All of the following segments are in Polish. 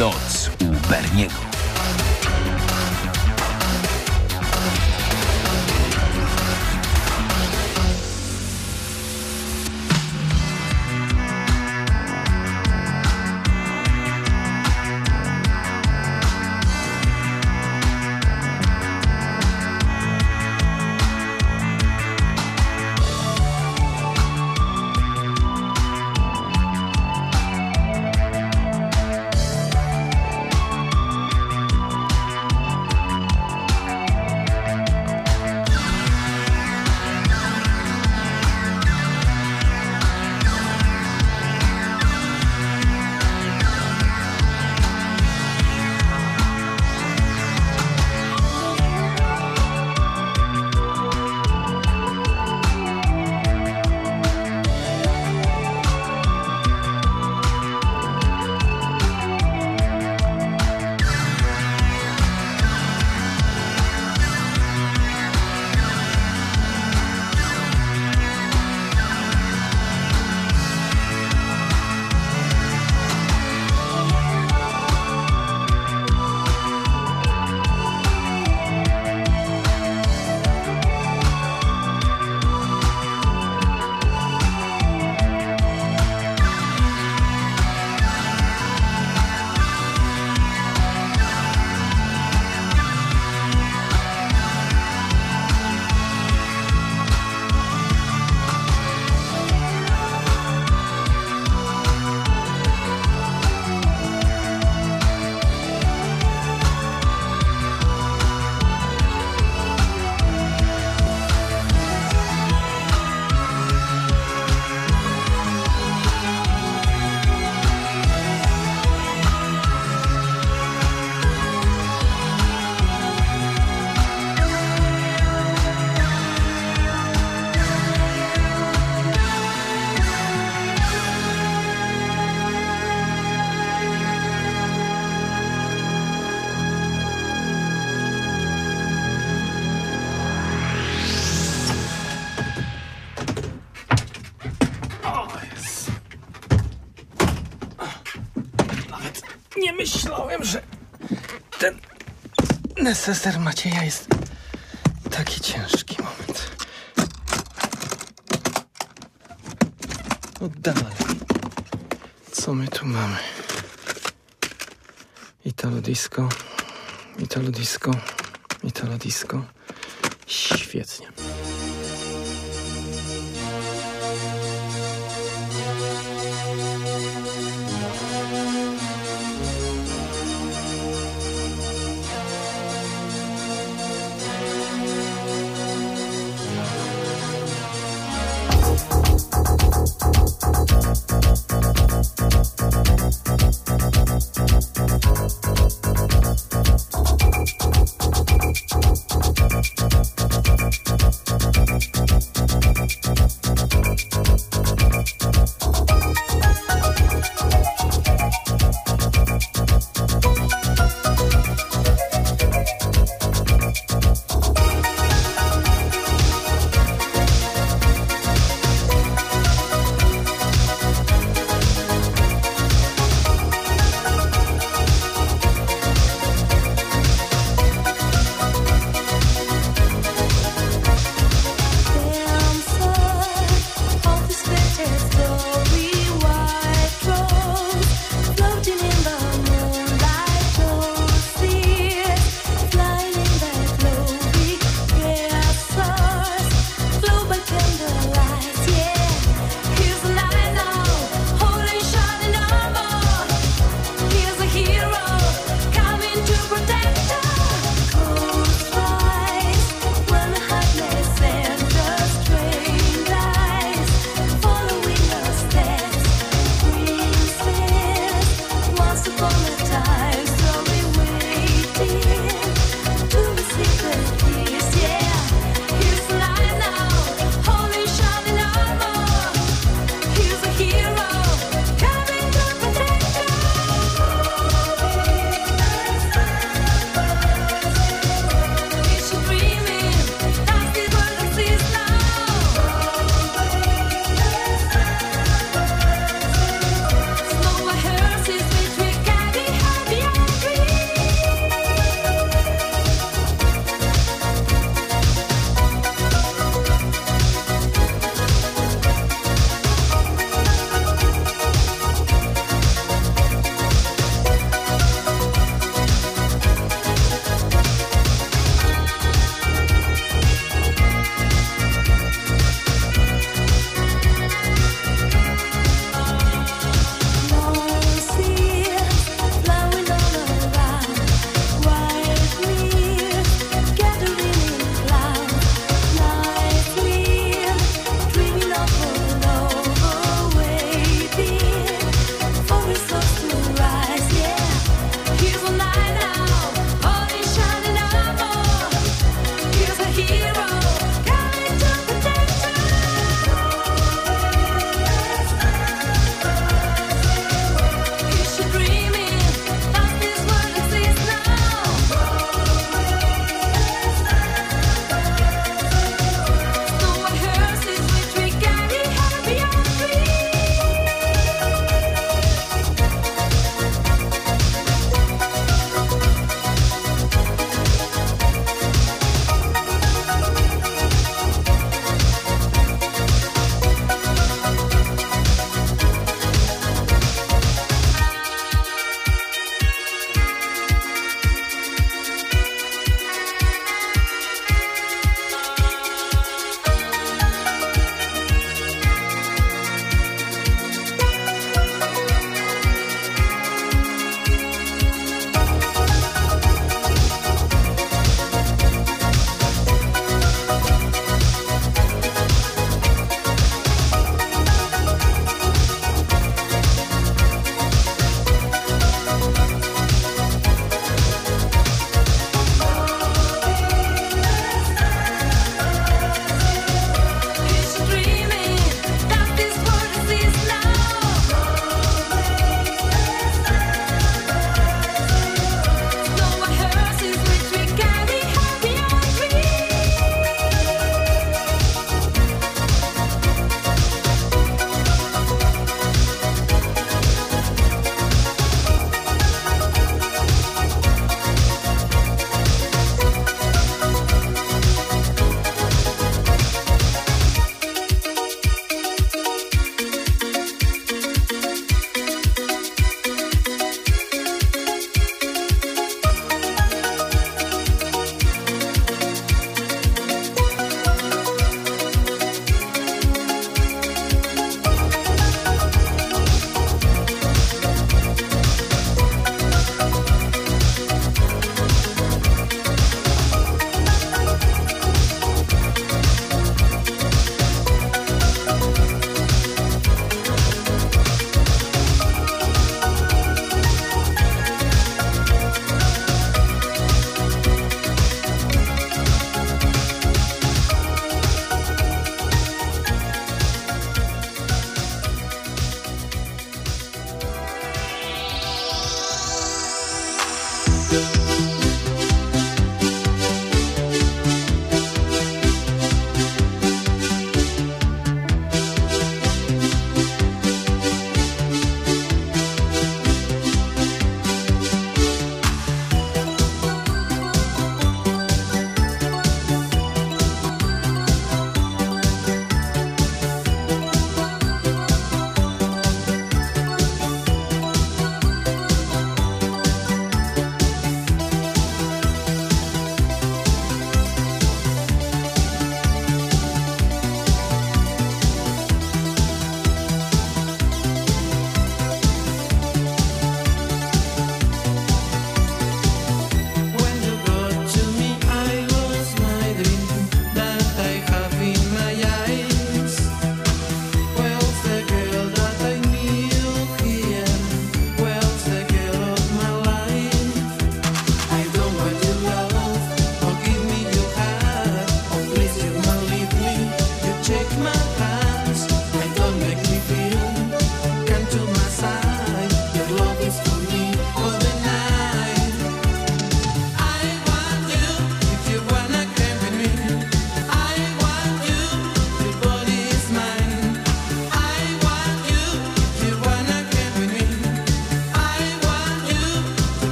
Noc u Berniego. Nie myślałem, że ten neseser Macieja jest taki ciężki. Moment. No dalej. Co my tu mamy? Italo disco, Italo disco, Italo disco. Świetnie.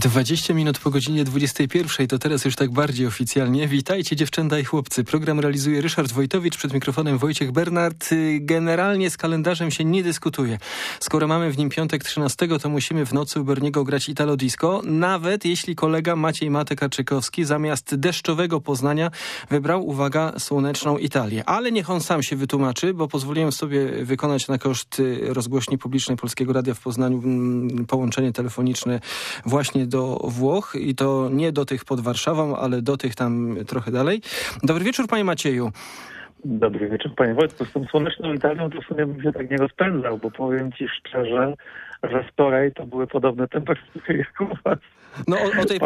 20 minut po godzinie 21, to teraz już tak bardziej oficjalnie. Witajcie dziewczęta i chłopcy. Program realizuje Ryszard Wojtowicz, przed mikrofonem Wojciech Bernard. Generalnie z kalendarzem się nie dyskutuje. Skoro mamy w nim piątek 13, to musimy w nocy u Berniego grać Italo Disco, nawet jeśli kolega Maciej Matek-Arczykowski zamiast deszczowego Poznania wybrał, uwaga, słoneczną Italię. Ale niech on sam się wytłumaczy, bo pozwoliłem sobie wykonać na koszt rozgłośni publicznej Polskiego Radia w Poznaniu połączenie telefoniczne właśnie do Włoch i to nie do tych pod Warszawą, ale do tych tam trochę dalej. Dobry wieczór, panie Macieju. Dobry wieczór, panie Wojtku. Z tą słoneczną Italią to w sumie bym się tak nie rozpędzał, bo powiem ci szczerze, że wczoraj to były podobne temperatury jak u was. No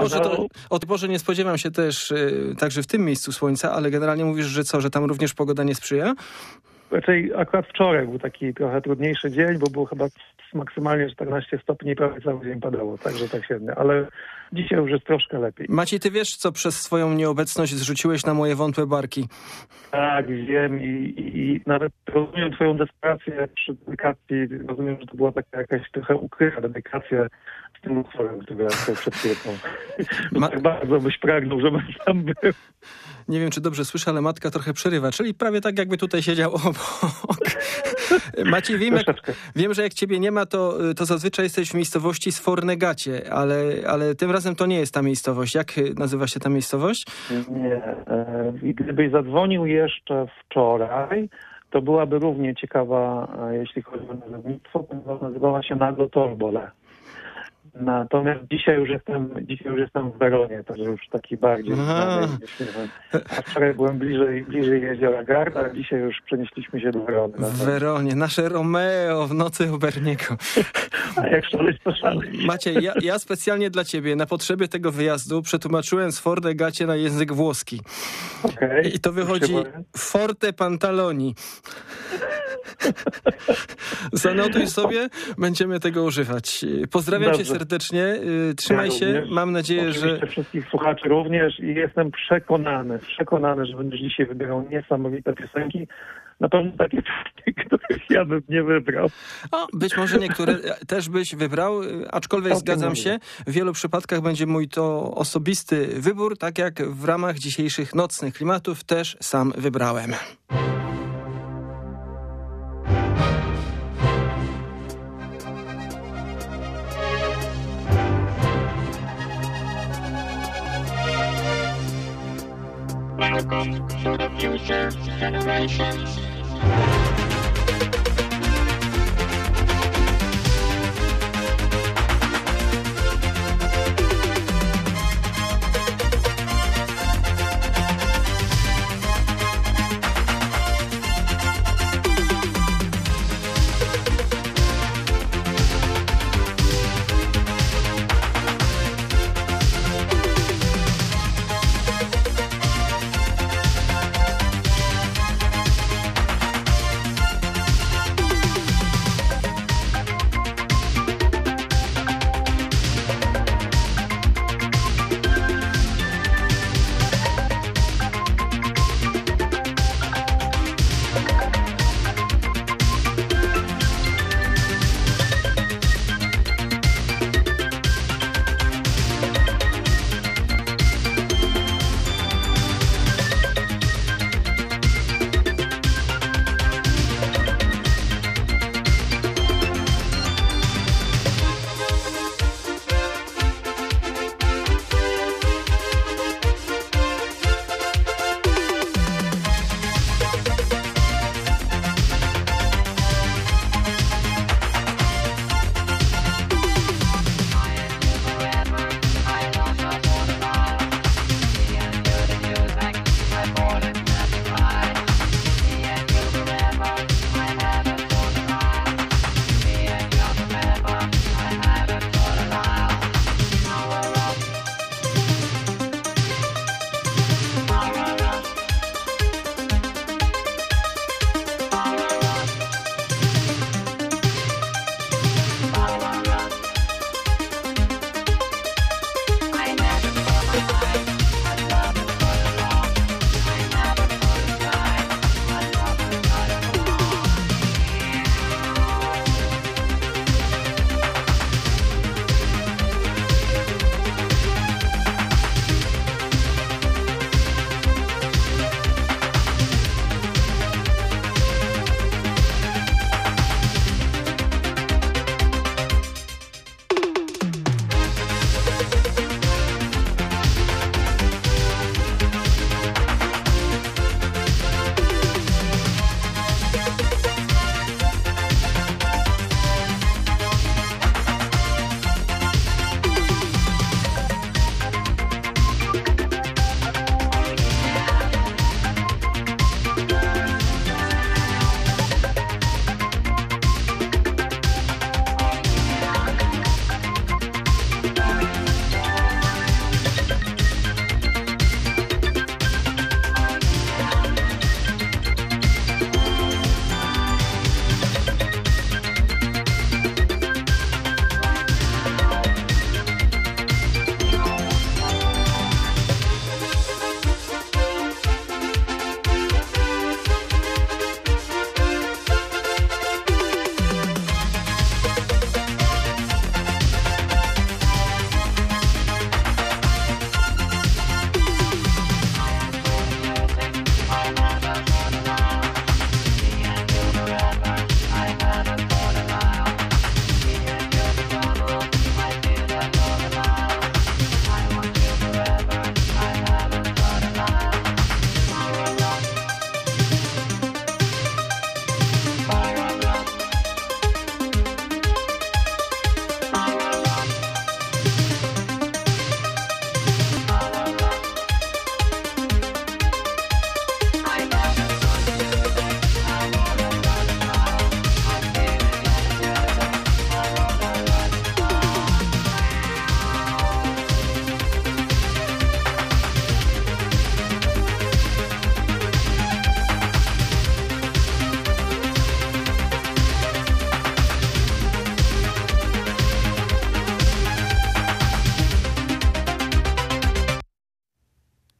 o tej porze nie spodziewam się też także w tym miejscu słońca, ale generalnie mówisz, że co, że tam również pogoda nie sprzyja? Raczej akurat wczoraj był taki trochę trudniejszy dzień, bo było chyba maksymalnie 14 stopni i prawie cały dzień padało, także tak średnio, ale dzisiaj już jest troszkę lepiej. Maciej, ty wiesz, co przez swoją nieobecność zrzuciłeś na moje wątłe barki? Tak, wiem i nawet rozumiem twoją desperację przy dedykacji, rozumiem, że to była taka jakaś trochę ukryta dedykacja z tym utworem, który ja tutaj przed chwilą. Tak bardzo byś pragnął, żebym tam był. Nie wiem, czy dobrze słyszę, ale matka trochę przerywa, czyli prawie tak, jakby tutaj siedział obok. Maciej, wiem, że jak ciebie nie ma, to zazwyczaj jesteś w miejscowości Sfornegacie, ale tym razem to nie jest ta miejscowość. Jak nazywa się ta miejscowość? Nie. Gdybyś zadzwonił jeszcze wczoraj, to byłaby równie ciekawa, jeśli chodzi o nazewnictwo, ponieważ nazywała się Nago Torbole. Natomiast dzisiaj już jestem w Weronie, to już taki bardziej znany. A wczoraj byłem bliżej jeziora Garda, a dzisiaj już przenieśliśmy się do Werony. W Weronie, nasze Romeo w nocy u Berniego. A jak szaleć, to szaleć. Maciej, ja specjalnie dla ciebie na potrzeby tego wyjazdu przetłumaczyłem Sfornegacie na język włoski. Okay. I to wychodzi Forte Pantaloni. Zanotuj sobie, będziemy tego używać. Pozdrawiam cię serdecznie, trzymaj się, mam nadzieję, że... wszystkich słuchaczy również i jestem przekonany, że będziesz dzisiaj wybierał niesamowite piosenki. Na pewno takie piosenki, których ja bym nie wybrał. Być może niektóre też byś wybrał, aczkolwiek zgadzam się, w wielu przypadkach będzie mój to osobisty wybór, tak jak w ramach dzisiejszych nocnych klimatów też sam wybrałem. Welcome to the future generations.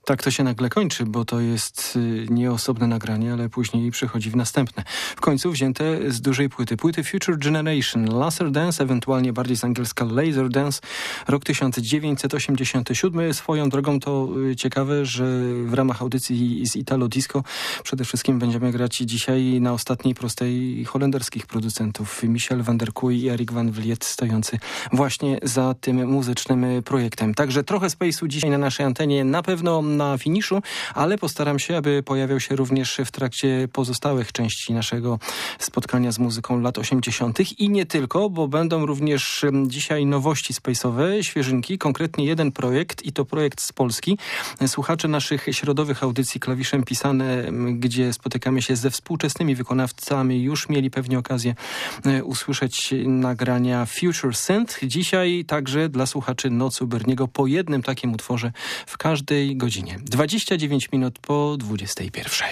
Tak to się nagle kończy, bo to jest nie osobne nagranie, ale później przychodzi w następne. W końcu wzięte z dużej płyty Future Generation, Laser Dance, ewentualnie bardziej z angielska Laser Dance, rok 1987. Swoją drogą to ciekawe, że w ramach audycji z Italo Disco przede wszystkim będziemy grać dzisiaj na ostatniej prostej holenderskich producentów. Michel van der Kuy i Erik van Vliet stojący właśnie za tym muzycznym projektem. Także trochę Space'u dzisiaj na naszej antenie, na pewno na finiszu, ale postaram się, aby pojawiał się również w trakcie pozostałych części naszego spotkania z muzyką lat 80. i nie tylko, bo będą również dzisiaj nowości space'owe, świeżynki, konkretnie jeden projekt i to projekt z Polski. Słuchacze naszych środowych audycji Klawiszem Pisane, gdzie spotykamy się ze współczesnymi wykonawcami, już mieli pewnie okazję usłyszeć nagrania Future Synth. Dzisiaj także dla słuchaczy Nocy u Berniego po jednym takim utworze w każdej godzinie. 29 minut po 21.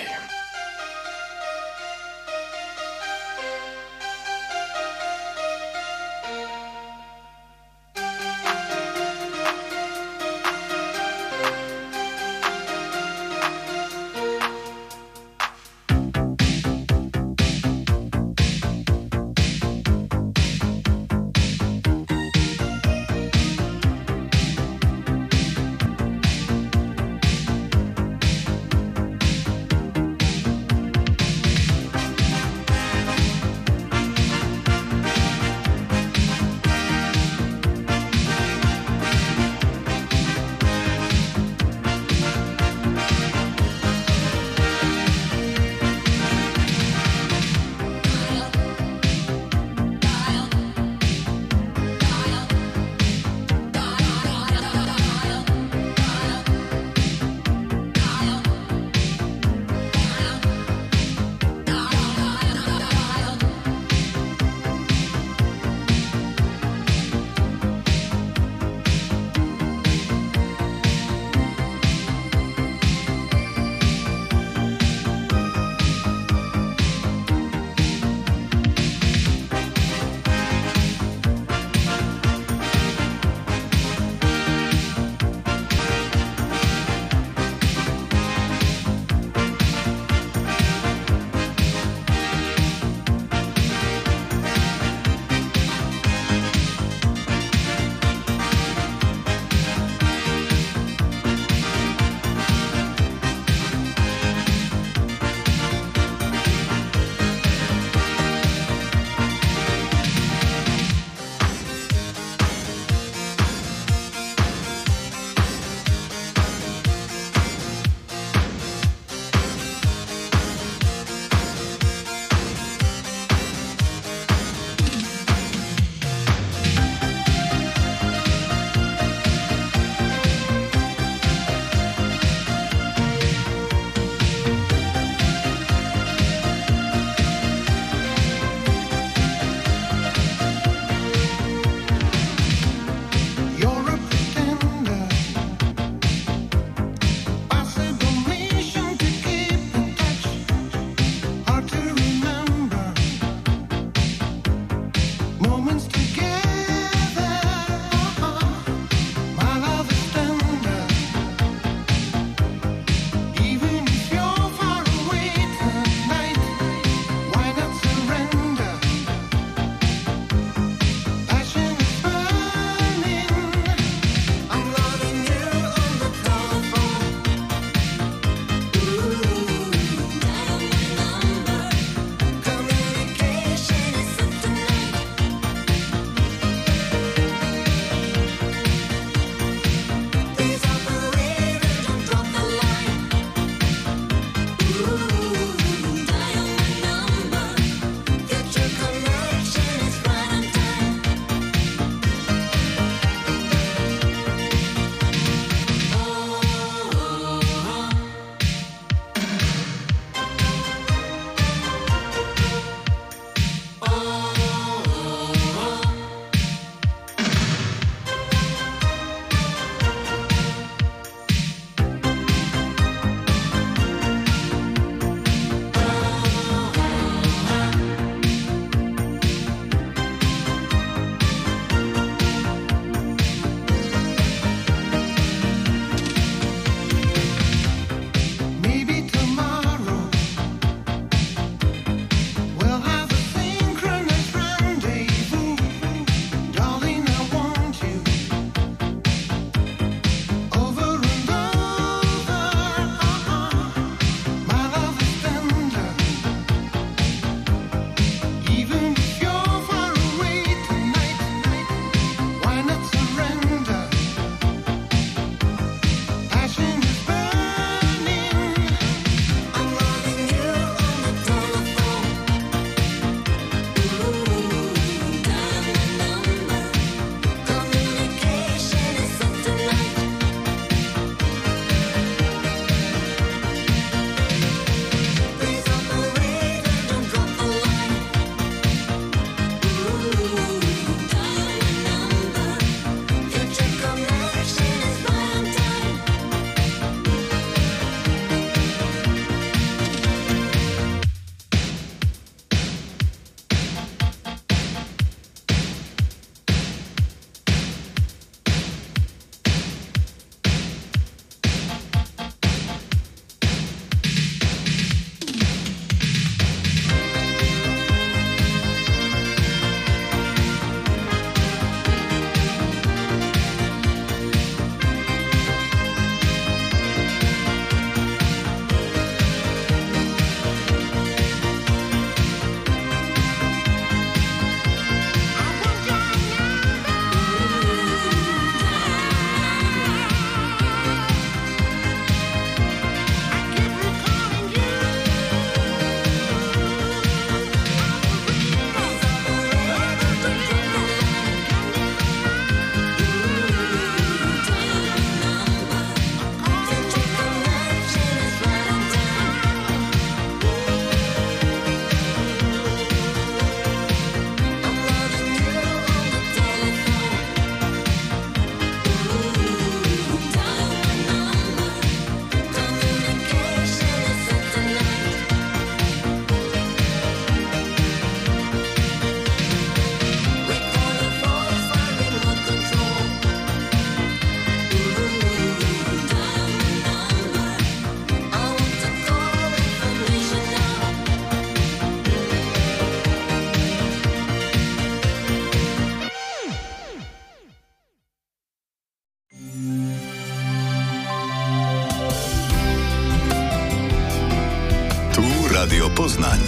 Radio Poznań.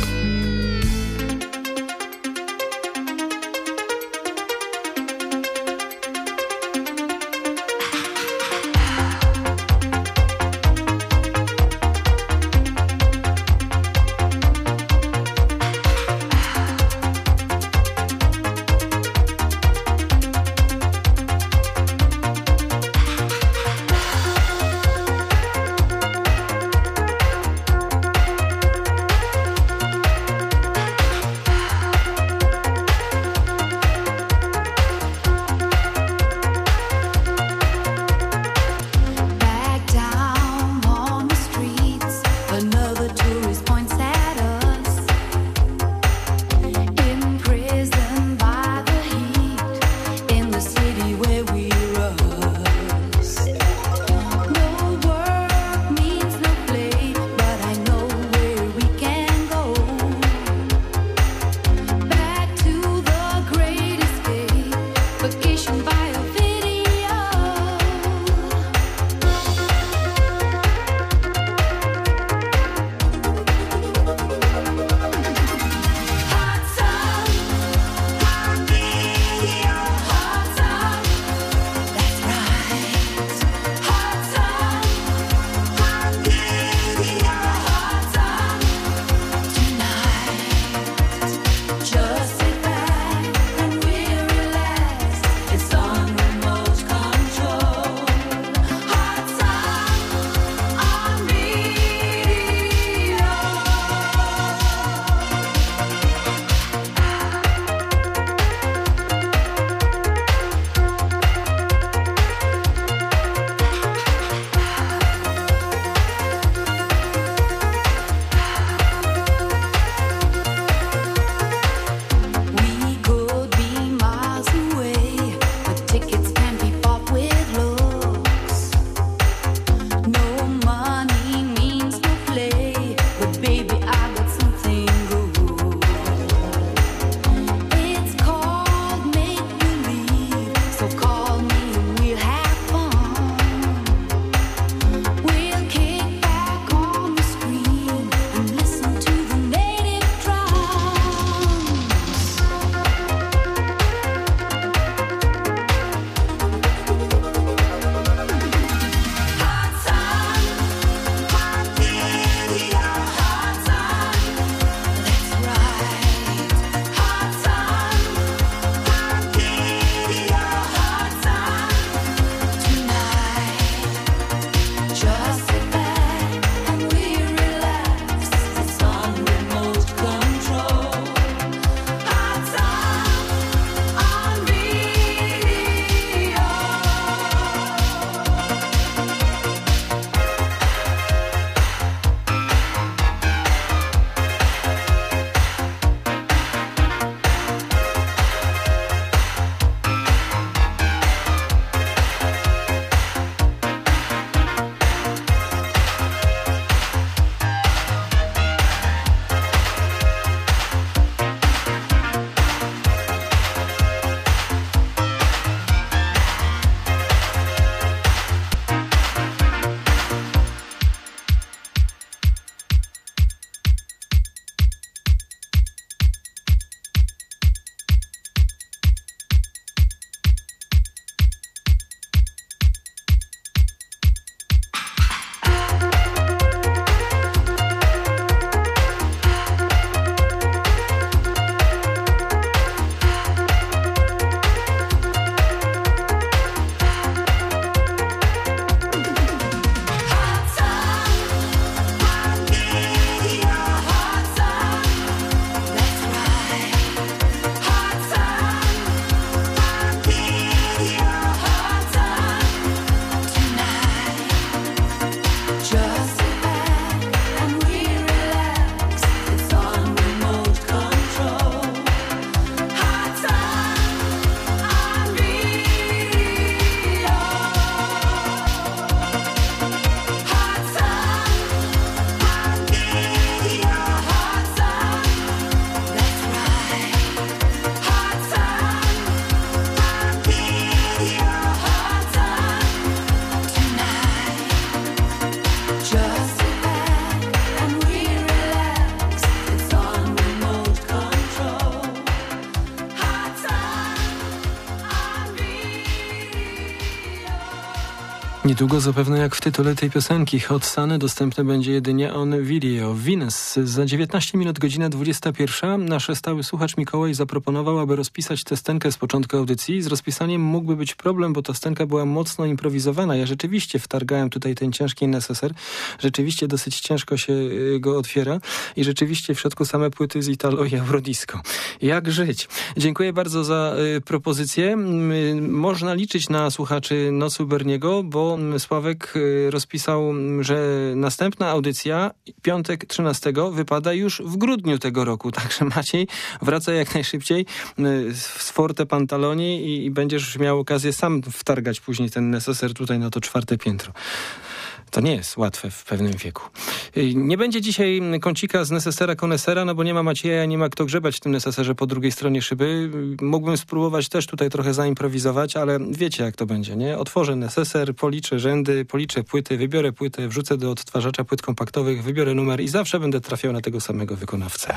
Niedługo zapewne jak w tytule tej piosenki Hot Sunny dostępne będzie jedynie on video. Venus. Za 19 minut godzina 21. Nasz stały słuchacz Mikołaj zaproponował, aby rozpisać tę scenkę z początku audycji. Z rozpisaniem mógłby być problem, bo ta scenka była mocno improwizowana. Ja rzeczywiście wtargałem tutaj ten ciężki neseser. Rzeczywiście dosyć ciężko się go otwiera i rzeczywiście w środku same płyty z Italo i Eurodisco. Jak żyć? Dziękuję bardzo za propozycję. Można liczyć na słuchaczy Nocy u Berniego, bo Sławek rozpisał, że następna audycja, piątek 13, wypada już w grudniu tego roku. Także Maciej, wracaj jak najszybciej z Forte Pantaloni i będziesz miał okazję sam wtargać później ten neseser tutaj na to 4. piętro. To nie jest łatwe w pewnym wieku. Nie będzie dzisiaj kącika z nesesera konesera, no bo nie ma Macieja, nie ma kto grzebać w tym neseserze po drugiej stronie szyby. Mógłbym spróbować też tutaj trochę zaimprowizować, ale wiecie jak to będzie, nie? Otworzę neseser, policzę rzędy, policzę płyty, wybiorę płytę, wrzucę do odtwarzacza płyt kompaktowych, wybiorę numer i zawsze będę trafiał na tego samego wykonawcę.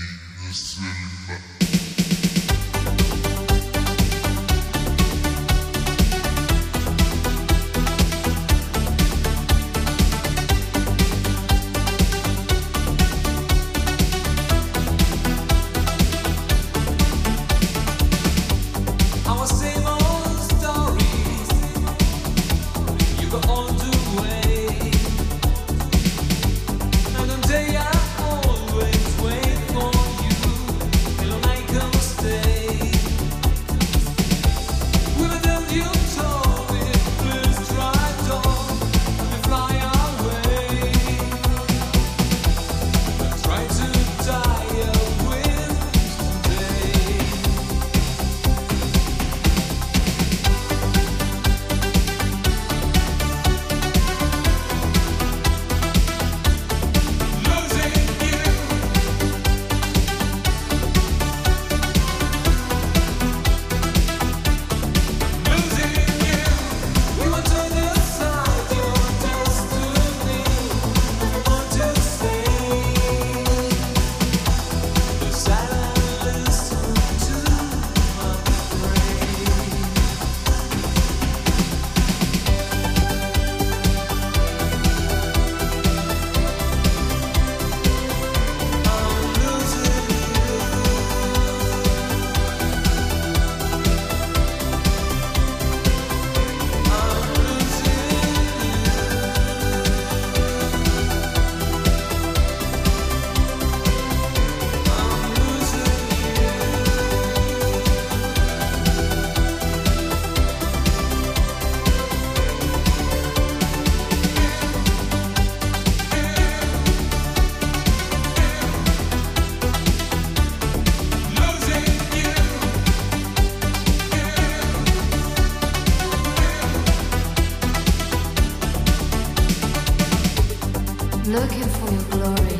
Looking for your glory,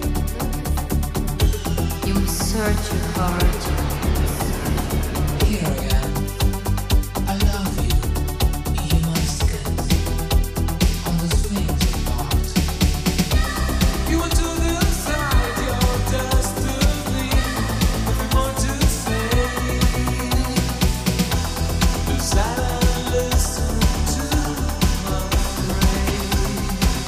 you must search your heart. Here I am. I love you. You must kiss on the swings of art. You want to decide your destiny. If you want to say, does I listen to my praise?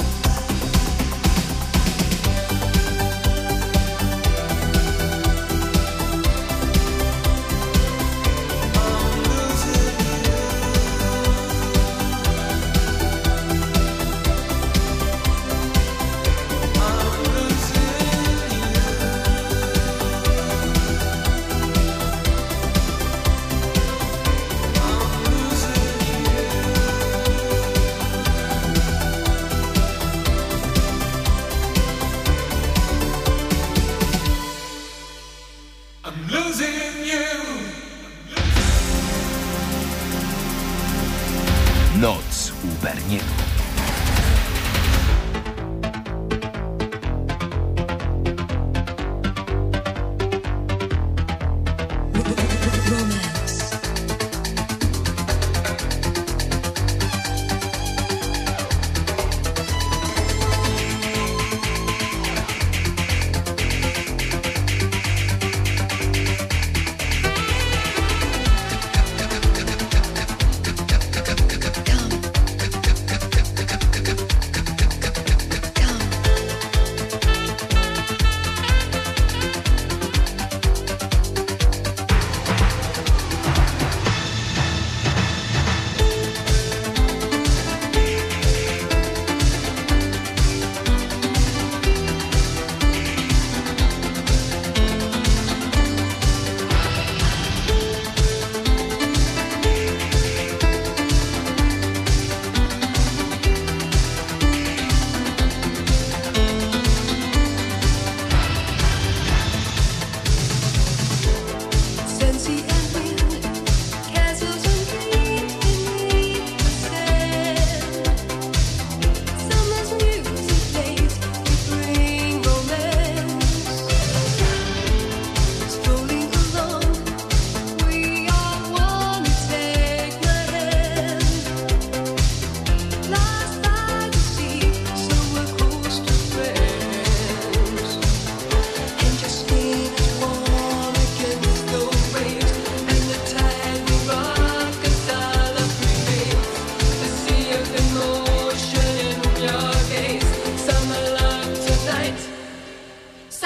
Noc u Berniego. Come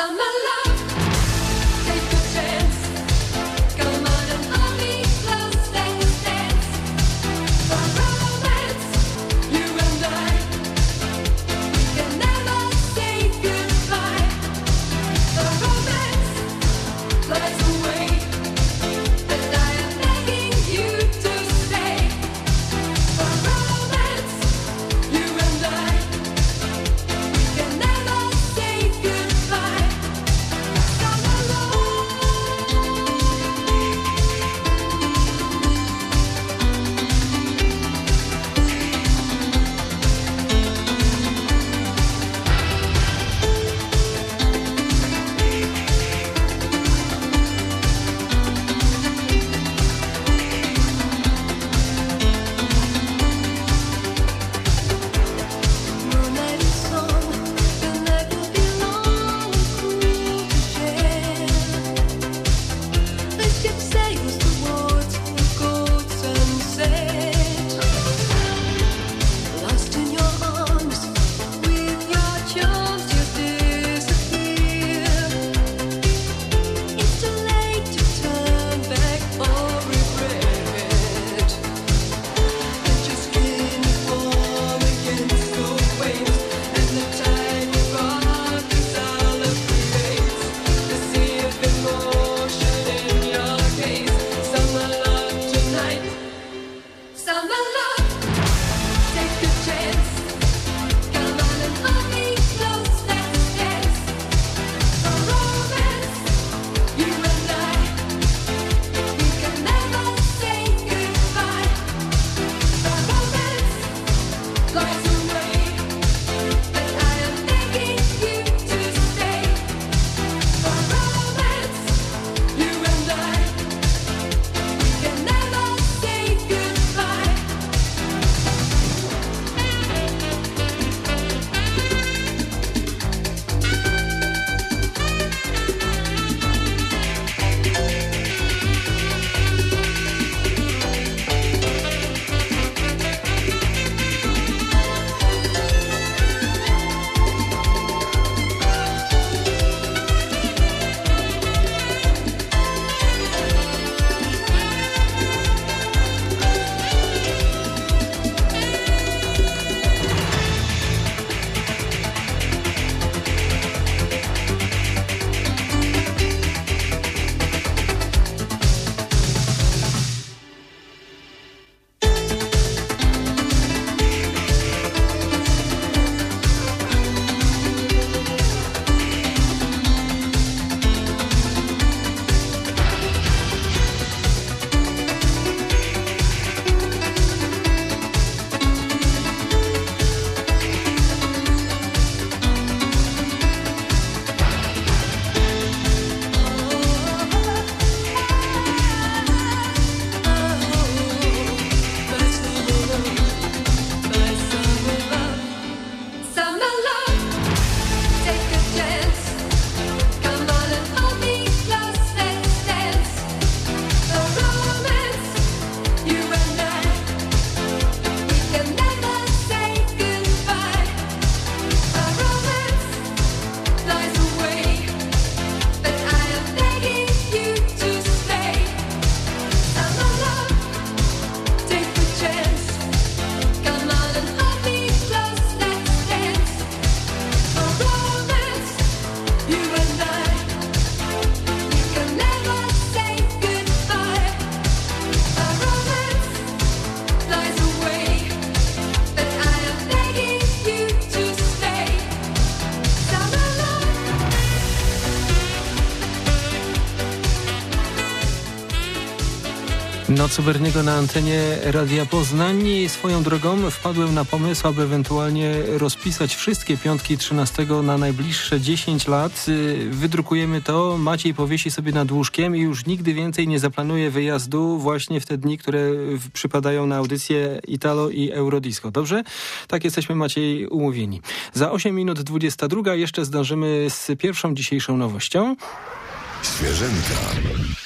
Noc u Berniego na antenie Radia Poznań. Swoją drogą wpadłem na pomysł, aby ewentualnie rozpisać wszystkie piątki 13 na najbliższe 10 lat. Wydrukujemy to, Maciej powiesi sobie nad łóżkiem i już nigdy więcej nie zaplanuje wyjazdu właśnie w te dni, które przypadają na audycję Italo i Eurodisco. Dobrze? Tak jesteśmy, Maciej, umówieni. Za 8 minut 22 jeszcze zdążymy z pierwszą dzisiejszą nowością. Świeżynka.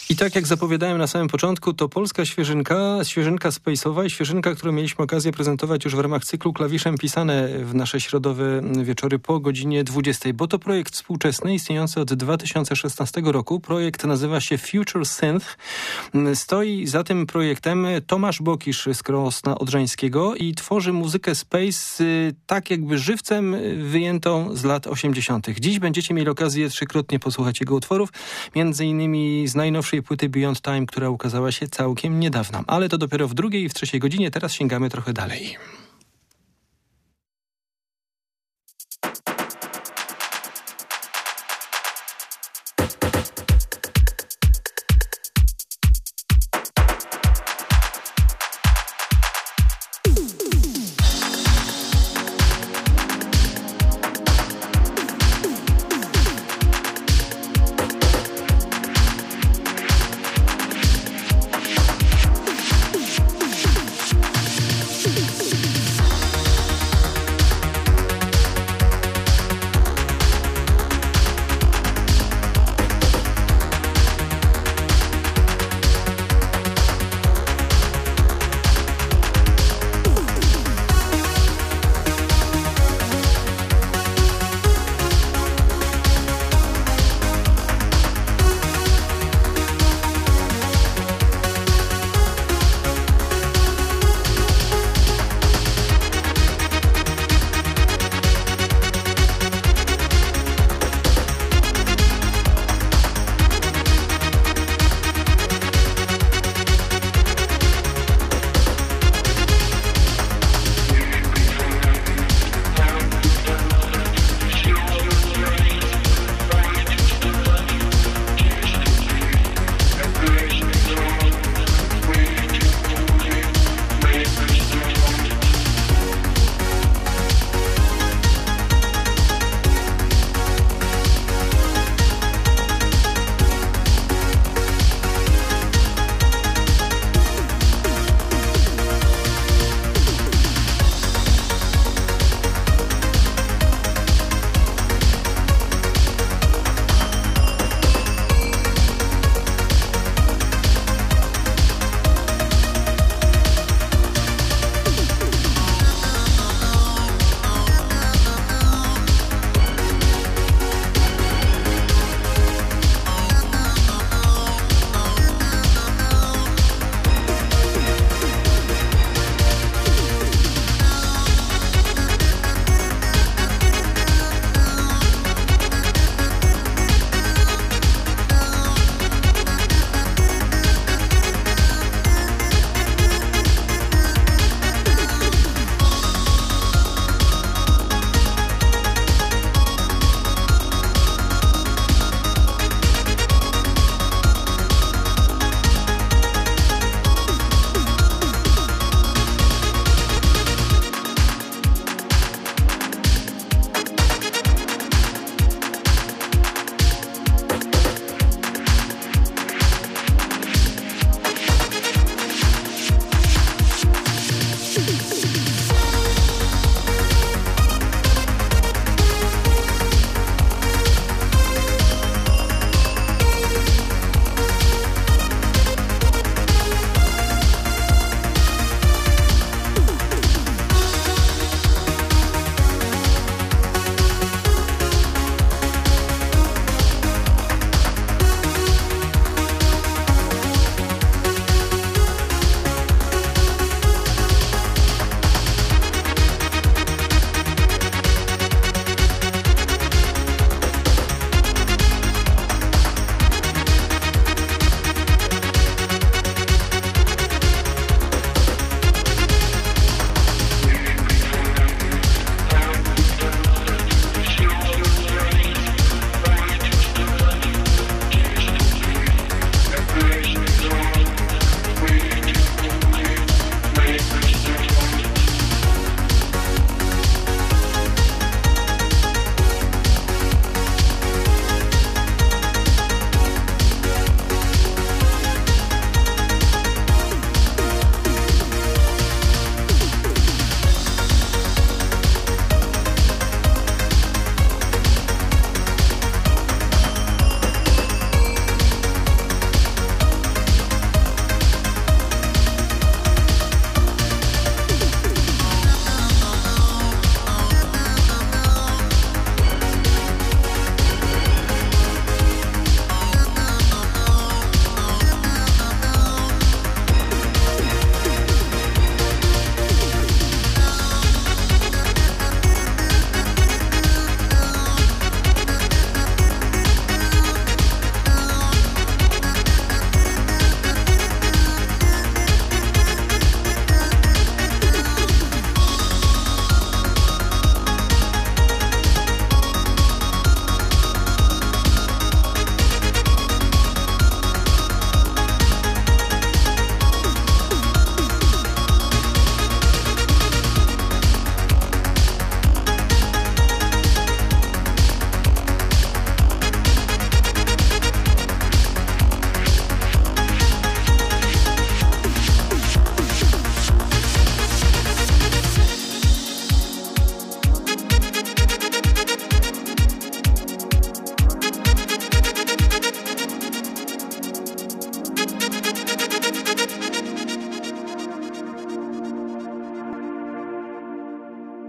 I tak jak zapowiadałem na samym początku, to polska świeżynka space'owa i świeżynka, którą mieliśmy okazję prezentować już w ramach cyklu Klawiszem Pisane w nasze środowe wieczory po godzinie 20, bo to projekt współczesny, istniejący od 2016 roku. Projekt nazywa się Future Synth. Stoi za tym projektem Tomasz Bokisz z Krosna Odrzańskiego i tworzy muzykę space tak jakby żywcem wyjętą z lat 80. Dziś będziecie mieli okazję trzykrotnie posłuchać jego utworów, między innymi z najnowszej płyty Beyond Time, która ukazała się całkiem niedawno. Ale to dopiero w drugiej i w trzeciej godzinie, teraz sięgamy trochę dalej.